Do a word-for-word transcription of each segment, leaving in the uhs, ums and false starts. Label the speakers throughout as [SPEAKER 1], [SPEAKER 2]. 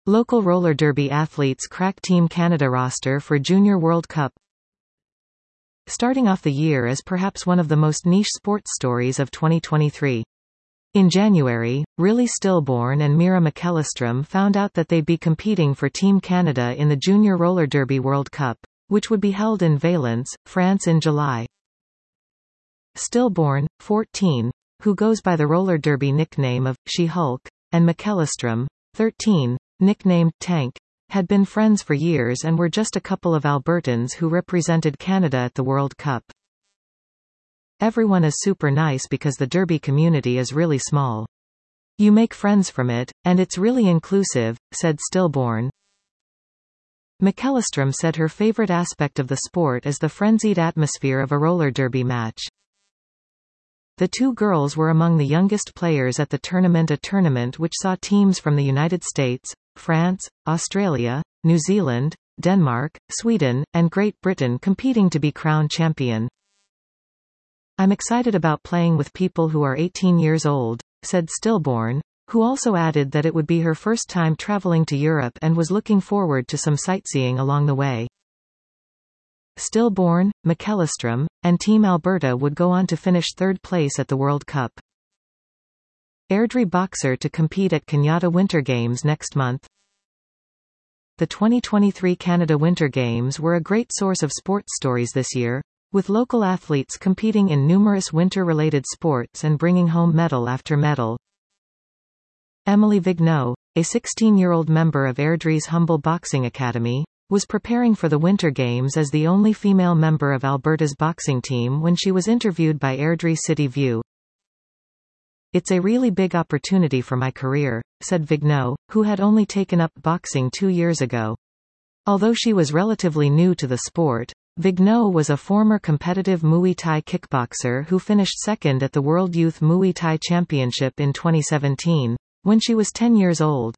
[SPEAKER 1] Local roller derby athletes crack Team Canada roster for Junior World Cup. Starting off the year as perhaps one of the most niche sports stories of twenty twenty-three. In January, Riley Stillborn and Mira McEllistrom found out that they'd be competing for Team Canada in the Junior Roller Derby World Cup, which would be held in Valence, France in July. Stillborn, fourteen, who goes by the roller derby nickname of She-Hulk, and McEllistrom, thirteen, nicknamed Tank, had been friends for years and were just a couple of Albertans who represented Canada at the World Cup. Everyone is super nice because the derby community is really small. You make friends from it, and it's really inclusive, said Stillborn. McEllistrom said her favorite aspect of the sport is the frenzied atmosphere of a roller derby match. The two girls were among the youngest players at the tournament, a tournament which saw teams from the United States, France, Australia, New Zealand, Denmark, Sweden, and Great Britain competing to be crowned champion. I'm excited about playing with people who are eighteen years old, said Stillborn, who also added that it would be her first time traveling to Europe and was looking forward to some sightseeing along the way. Stillborn, McEllistrom, and Team Alberta would go on to finish third place at the World Cup. Airdrie boxer to compete at Kenyatta Winter Games next month. The twenty twenty-three Canada Winter Games were a great source of sports stories this year, with local athletes competing in numerous winter-related sports and bringing home medal after medal. Emily Vigneault, a sixteen-year-old member of Airdrie's Humble Boxing Academy, was preparing for the Winter Games as the only female member of Alberta's boxing team when she was interviewed by Airdrie City View. It's a really big opportunity for my career, said Vigneault, who had only taken up boxing two years ago. Although she was relatively new to the sport, Vigneault was a former competitive Muay Thai kickboxer who finished second at the World Youth Muay Thai Championship in twenty seventeen, when she was ten years old.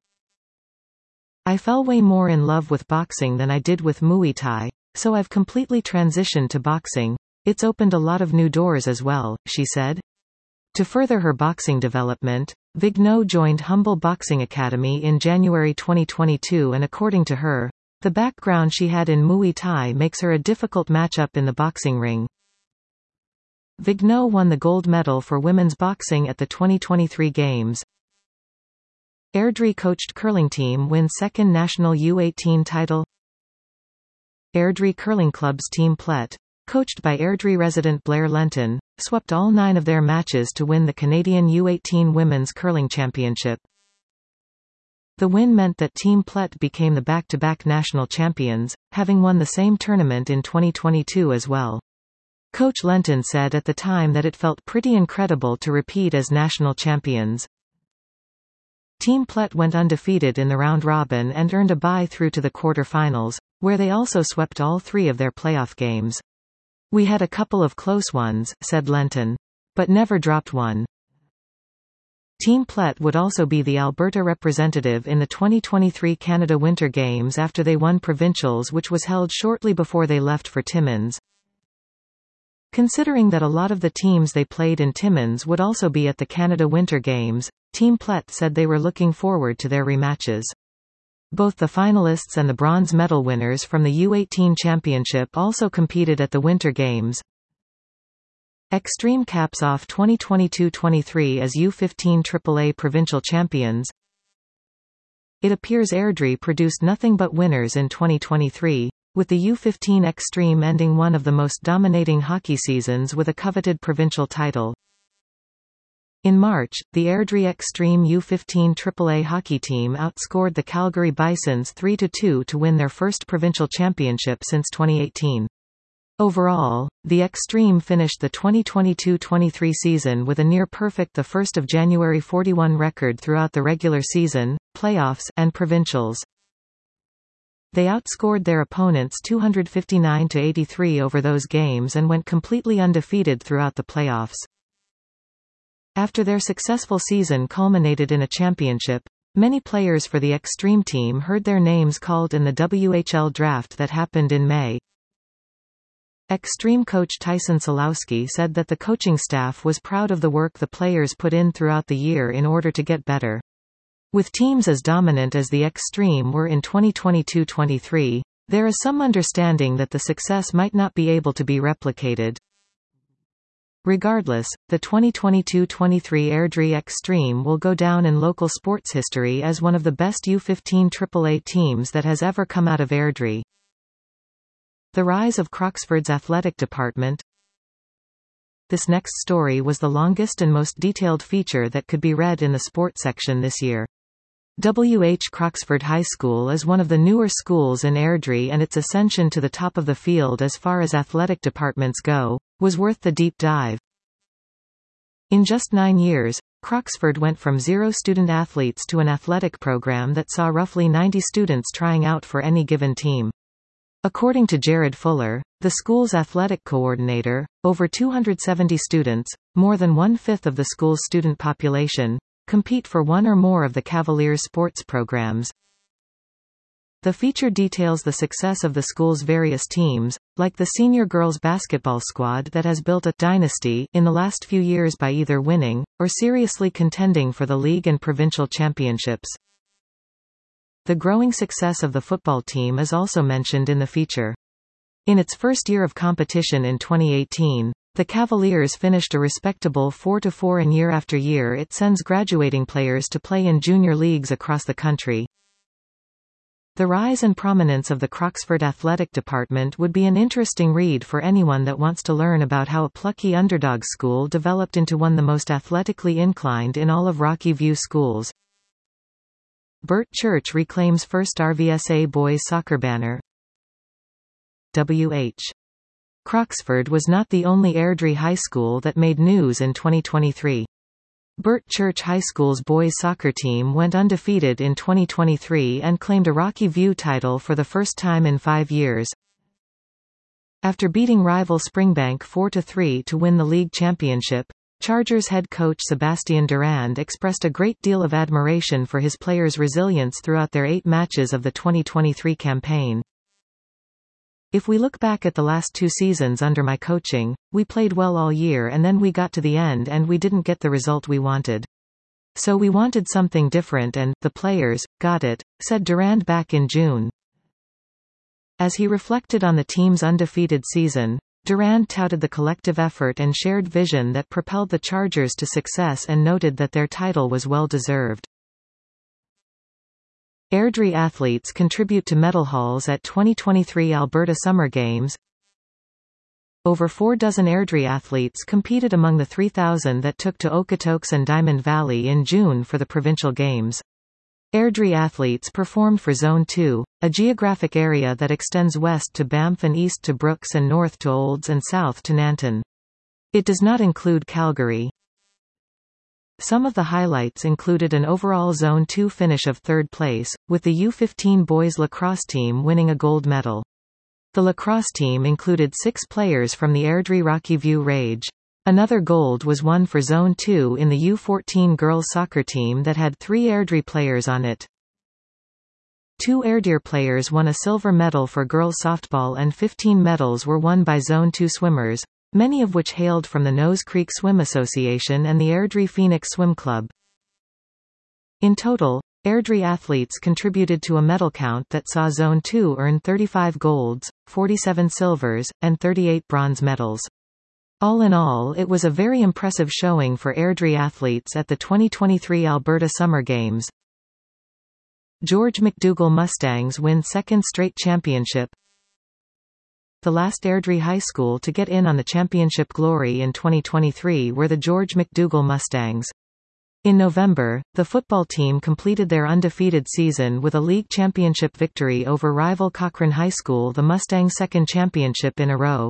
[SPEAKER 1] I fell way more in love with boxing than I did with Muay Thai, so I've completely transitioned to boxing. It's opened a lot of new doors as well, she said. To further her boxing development, Vigneault joined Humble Boxing Academy in January twenty twenty-two, and according to her, the background she had in Muay Thai makes her a difficult matchup in the boxing ring. Vigneault won the gold medal for women's boxing at the twenty twenty-three Games. Airdrie coached curling team wins second national U eighteen title. Airdrie Curling Club's Team Plett, coached by Airdrie resident Blair Lenton, swept all nine of their matches to win the Canadian U eighteen Women's Curling Championship. The win meant that Team Plett became the back-to-back national champions, having won the same tournament in twenty twenty-two as well. Coach Lenton said at the time that it felt pretty incredible to repeat as national champions. Team Plett went undefeated in the round-robin and earned a bye through to the quarter-finals, where they also swept all three of their playoff games. We had a couple of close ones, said Lenton. But never dropped one. Team Plett would also be the Alberta representative in the twenty twenty-three Canada Winter Games after they won provincials, which was held shortly before they left for Timmins. Considering that a lot of the teams they played in Timmins would also be at the Canada Winter Games, Team Plett said they were looking forward to their rematches. Both the finalists and the bronze medal winners from the U eighteen Championship also competed at the Winter Games. Extreme caps off twenty twenty-two twenty-three as U fifteen triple A provincial champions. It appears Airdrie produced nothing but winners in twenty twenty-three, with the U fifteen Extreme ending one of the most dominating hockey seasons with a coveted provincial title. In March, the Airdrie Extreme U fifteen triple A hockey team outscored the Calgary Bisons three to two to win their first provincial championship since twenty eighteen. Overall, the Extreme finished the twenty twenty-two twenty-three season with a near-perfect the first of January forty-one record throughout the regular season, playoffs, and provincials. They outscored their opponents two hundred fifty-nine to eighty-three over those games and went completely undefeated throughout the playoffs. After their successful season culminated in a championship, many players for the Extreme team heard their names called in the W H L draft that happened in May. Extreme coach Tyson Solowski said that the coaching staff was proud of the work the players put in throughout the year in order to get better. With teams as dominant as the Extreme were in twenty twenty-two twenty-three, there is some understanding that the success might not be able to be replicated. Regardless, the twenty twenty-two twenty-three Airdrie Extreme will go down in local sports history as one of the best U fifteen triple A teams that has ever come out of Airdrie. The rise of Croxford's athletic department. This next story was the longest and most detailed feature that could be read in the sport section this year. W H Croxford High School is one of the newer schools in Airdrie, and its ascension to the top of the field as far as athletic departments go, was worth the deep dive. In just nine years, Croxford went from zero student athletes to an athletic program that saw roughly ninety students trying out for any given team. According to Jared Fuller, the school's athletic coordinator, over two hundred seventy students, more than one-fifth of the school's student population, compete for one or more of the Cavaliers' sports programs. The feature details the success of the school's various teams, like the senior girls basketball squad that has built a dynasty in the last few years by either winning, or seriously contending for the league and provincial championships. The growing success of the football team is also mentioned in the feature. In its first year of competition in twenty eighteen, the Cavaliers finished a respectable four to four, and year after year it sends graduating players to play in junior leagues across the country. The rise and prominence of the Croxford athletic department would be an interesting read for anyone that wants to learn about how a plucky underdog school developed into one of the most athletically inclined in all of Rocky View schools. Bert Church reclaims first R V S A boys soccer banner. W H Croxford was not the only Airdrie high school that made news in twenty twenty-three. Bert Church High School's boys soccer team went undefeated in twenty twenty-three and claimed a Rocky View title for the first time in five years. After beating rival Springbank four to three to win the league championship, Chargers head coach Sebastian Durand expressed a great deal of admiration for his players' resilience throughout their eight matches of the twenty twenty-three campaign. If we look back at the last two seasons under my coaching, we played well all year and then we got to the end and we didn't get the result we wanted. So we wanted something different and, the players, got it, said Durand back in June. As he reflected on the team's undefeated season, Durand touted the collective effort and shared vision that propelled the Chargers to success and noted that their title was well deserved. Airdrie athletes contribute to medal hauls at twenty twenty-three Alberta Summer Games. Over four dozen Airdrie athletes competed among the three thousand that took to Okotoks and Diamond Valley in June for the provincial games. Airdrie athletes performed for Zone two, a geographic area that extends west to Banff and east to Brooks and north to Olds and south to Nanton. It does not include Calgary. Some of the highlights included an overall Zone two finish of third place, with the U fifteen boys lacrosse team winning a gold medal. The lacrosse team included six players from the Airdrie Rocky View Rage. Another gold was won for Zone two in the U fourteen girls soccer team that had three Airdrie players on it. Two Airdrie players won a silver medal for girls softball and fifteen medals were won by Zone two swimmers, many of which hailed from the Nose Creek Swim Association and the Airdrie Phoenix Swim Club. In total, Airdrie athletes contributed to a medal count that saw Zone two earn thirty-five golds, forty-seven silvers, and thirty-eight bronze medals. All in all, it was a very impressive showing for Airdrie athletes at the twenty twenty-three Alberta Summer Games. George MacDougall Mustangs win second straight championship. The last Airdrie high school to get in on the championship glory in twenty twenty-three were the George MacDougall Mustangs. In November, the football team completed their undefeated season with a league championship victory over rival Cochrane High School, the Mustangs' second championship in a row.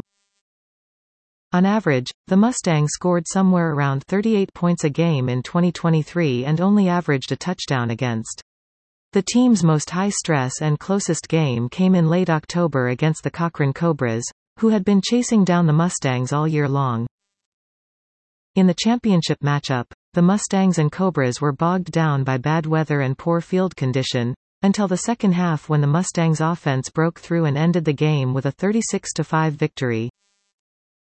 [SPEAKER 1] On average, the Mustangs scored somewhere around thirty-eight points a game in twenty twenty-three and only averaged a touchdown against. The team's most high-stress and closest game came in late October against the Cochrane Cobras, who had been chasing down the Mustangs all year long. In the championship matchup, the Mustangs and Cobras were bogged down by bad weather and poor field condition, until the second half when the Mustangs' offense broke through and ended the game with a thirty-six to five victory.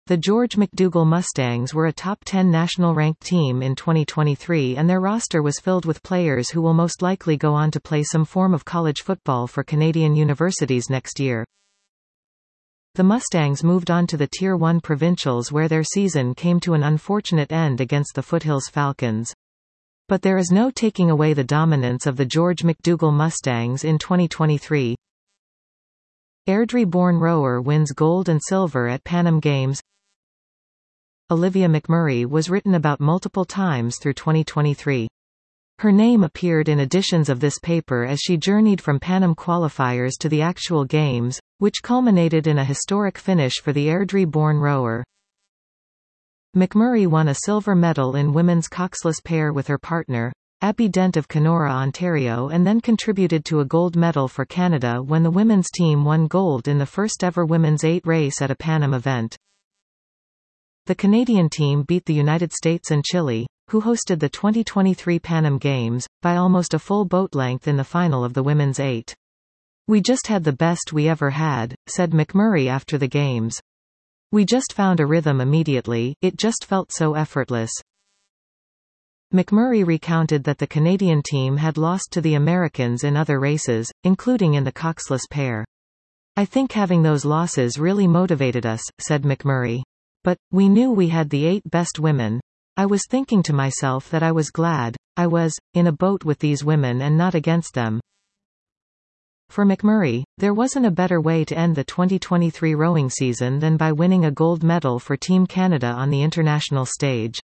[SPEAKER 1] The George McDougall Mustangs were a top ten national-ranked team in twenty twenty-three, and their roster was filled with players who will most likely go on to play some form of college football for Canadian universities next year. The Mustangs moved on to the Tier one Provincials, where their season came to an unfortunate end against the Foothills Falcons. But there is no taking away the dominance of the George McDougall Mustangs in twenty twenty-three. Airdrie-born rower wins gold and silver at Pan Am Games. Olivia McMurray was written about multiple times through twenty twenty-three. Her name appeared in editions of this paper as she journeyed from Pan Am qualifiers to the actual games, which culminated in a historic finish for the Airdrie-born rower. McMurray won a silver medal in women's coxless pair with her partner, Abby Dent of Kenora, Ontario, and then contributed to a gold medal for Canada when the women's team won gold in the first-ever women's eight race at a Pan Am event. The Canadian team beat the United States and Chile, who hosted the twenty twenty-three Pan Am Games, by almost a full boat length in the final of the women's eight. "We just had the best we ever had," said McMurray after the games. "We just found a rhythm immediately, it just felt so effortless." McMurray recounted that the Canadian team had lost to the Americans in other races, including in the coxless pair. "I think having those losses really motivated us," said McMurray. "But, we knew we had the eight best women. I was thinking to myself that I was glad I was in a boat with these women and not against them." For McMurray, there wasn't a better way to end the twenty twenty-three rowing season than by winning a gold medal for Team Canada on the international stage.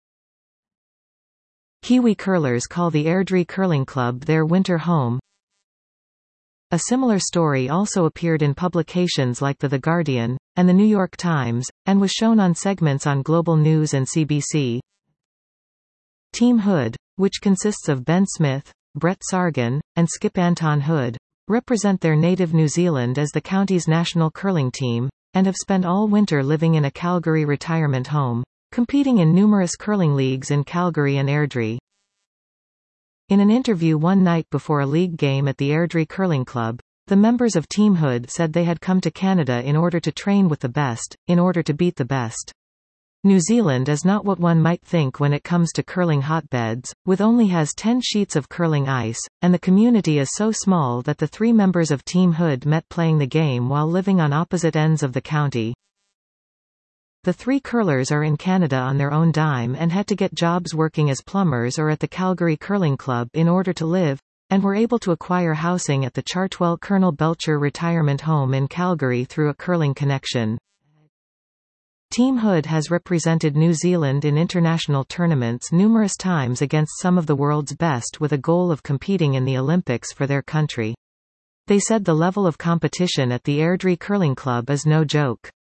[SPEAKER 1] Kiwi curlers call the Airdrie Curling Club their winter home. A similar story also appeared in publications like The The Guardian, and The New York Times, and was shown on segments on Global News and C B C. Team Hood, which consists of Ben Smith, Brett Sargan, and Skip Anton Hood, represent their native New Zealand as the county's national curling team, and have spent all winter living in a Calgary retirement home, competing in numerous curling leagues in Calgary and Airdrie. In an interview one night before a league game at the Airdrie Curling Club, the members of Team Hood said they had come to Canada in order to train with the best, in order to beat the best. New Zealand is not what one might think when it comes to curling hotbeds, with only has ten sheets of curling ice, and the community is so small that the three members of Team Hood met playing the game while living on opposite ends of the county. The three curlers are in Canada on their own dime and had to get jobs working as plumbers or at the Calgary Curling Club in order to live, and were able to acquire housing at the Chartwell Colonel Belcher Retirement Home in Calgary through a curling connection. Team Hood has represented New Zealand in international tournaments numerous times against some of the world's best, with a goal of competing in the Olympics for their country. They said the level of competition at the Airdrie Curling Club is no joke.